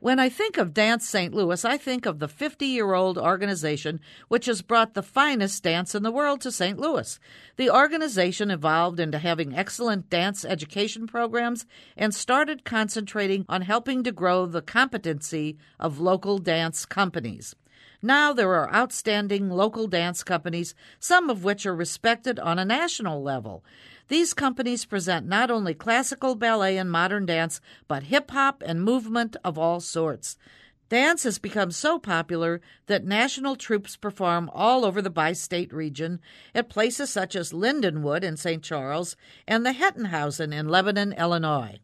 When I think of Dance St. Louis, I think of the 50-year-old organization which has brought the finest dance in the world to St. Louis. The organization evolved into having excellent dance education programs and started concentrating on helping to grow the competency of local dance companies. Now there are outstanding local dance companies, some of which are respected on a national level. These companies present not only classical ballet and modern dance, but hip-hop and movement of all sorts. Dance has become so popular that national troupes perform all over the bi-state region at places such as Lindenwood in St. Charles and the Hettenhausen in Lebanon, Illinois.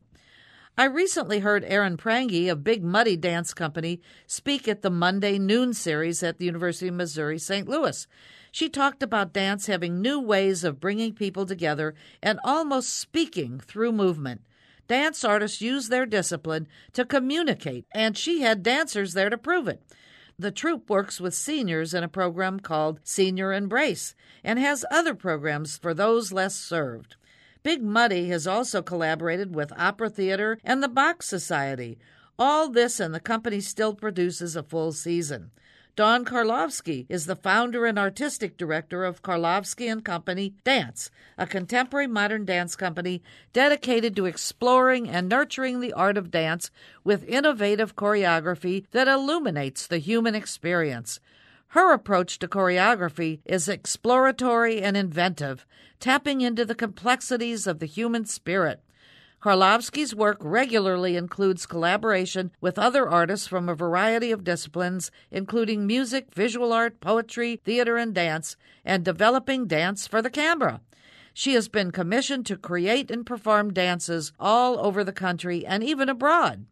I recently heard Erin Prange of Big Muddy Dance Company speak at the Monday Noon series at the University of Missouri, St. Louis. She talked about dance having new ways of bringing people together and almost speaking through movement. Dance artists use their discipline to communicate, and she had dancers there to prove it. The troupe works with seniors in a program called Senior Embrace and has other programs for those less served. Big Muddy has also collaborated with Opera Theater and the Bach Society. All this, and the company still produces a full season. Dawn Karlovsky is the founder and artistic director of Karlovsky & Company Dance, a contemporary modern dance company dedicated to exploring and nurturing the art of dance with innovative choreography that illuminates the human experience. Her approach to choreography is exploratory and inventive, tapping into the complexities of the human spirit. Karlovsky's work regularly includes collaboration with other artists from a variety of disciplines, including music, visual art, poetry, theater, and dance, and developing dance for the camera. She has been commissioned to create and perform dances all over the country and even abroad.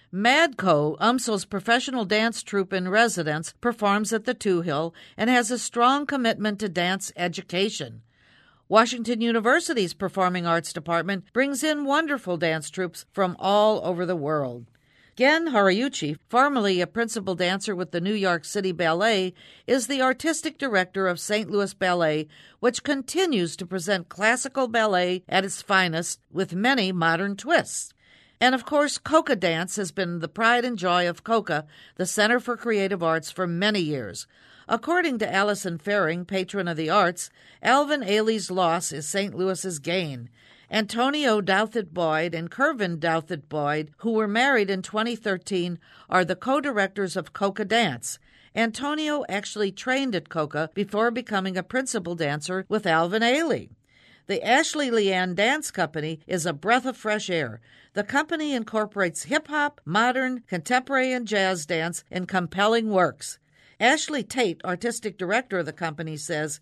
Madco, UMSL's professional dance troupe in residence, performs at the Two-Hill and has a strong commitment to dance education. Washington University's Performing Arts Department brings in wonderful dance troupes from all over the world. Gen Horiuchi, formerly a principal dancer with the New York City Ballet, is the artistic director of St. Louis Ballet, which continues to present classical ballet at its finest with many modern twists. And of course, Coca Dance has been the pride and joy of Coca, the Center for Creative Arts, for many years. According to Allison Faring, patron of the arts, Alvin Ailey's loss is St. Louis's gain. Antonio Douthit Boyd and Kervin Douthit Boyd, who were married in 2013, are the co-directors of Coca Dance. Antonio actually trained at Coca before becoming a principal dancer with Alvin Ailey. The Ashley Leanne Dance Company is a breath of fresh air. The company incorporates hip-hop, modern, contemporary, and jazz dance in compelling works. Ashley Tate, artistic director of the company, says,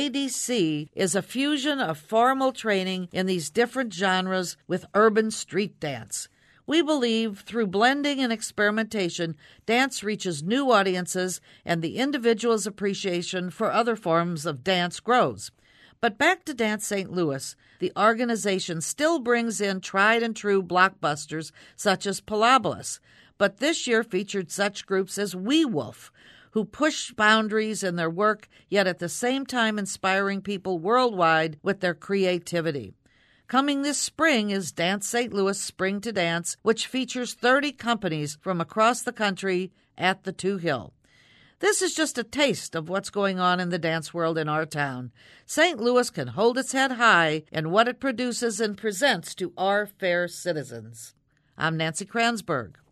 ADC is a fusion of formal training in these different genres with urban street dance. We believe through blending and experimentation, dance reaches new audiences and the individual's appreciation for other forms of dance grows. But back to Dance St. Louis, the organization still brings in tried-and-true blockbusters such as Pilobolus, but this year featured such groups as We Wolf, who push boundaries in their work, yet at the same time inspiring people worldwide with their creativity. Coming this spring is Dance St. Louis Spring to Dance, which features 30 companies from across the country at the Two-Hill. This is just a taste of what's going on in the dance world in our town. St. Louis can hold its head high in what it produces and presents to our fair citizens. I'm Nancy Kransberg.